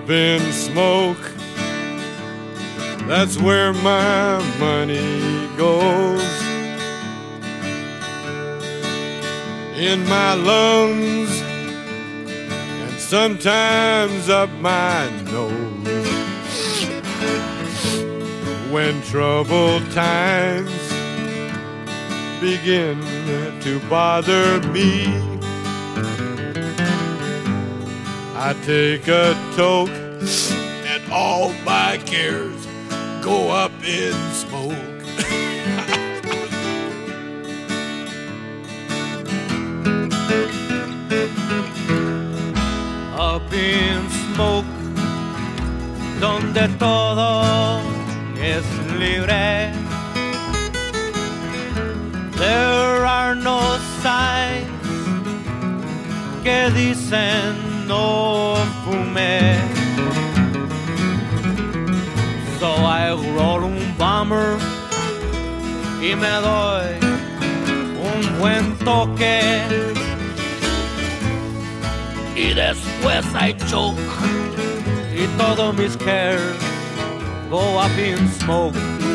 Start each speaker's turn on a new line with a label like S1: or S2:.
S1: Up in smoke, that's where my money goes. In my lungs and sometimes up my nose. When troubled times begin to bother me, I take a toke and all my cares go up in smoke.
S2: Up in smoke, donde todo es libre. There are no signs que dicen no fume. So I roll un bomber y me doy un buen toque. Y después I choke y todos mis cares go up in smoke.